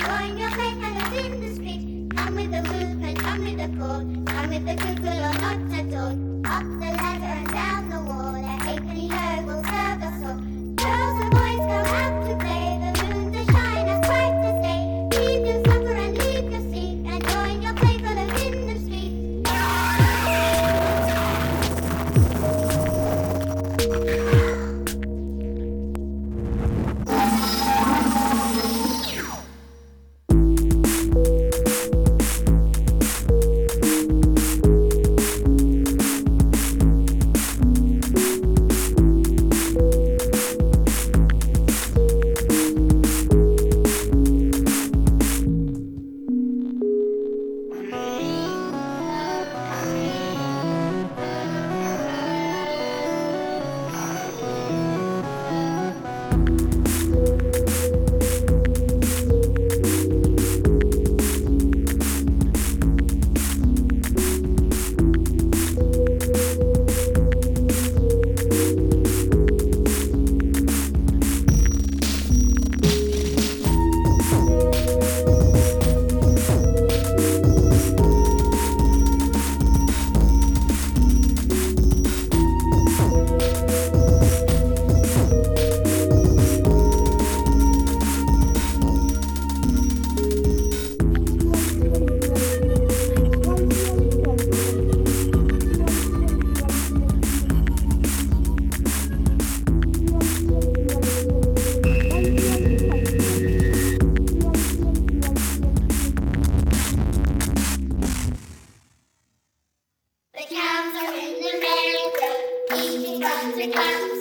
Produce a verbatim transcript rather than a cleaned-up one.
Join your play colors in the street. Come with the movement, come with the chord. Come with the cuckoo or not at all. Up the ladder and down the wall. A halfpenny her will serve us all. Girls and boys go out to play. The moon to shine as bright as day. Leave your supper and leave your seat. And join your play colors in the street. The cows are in the meadow, eating bugs and crumbs.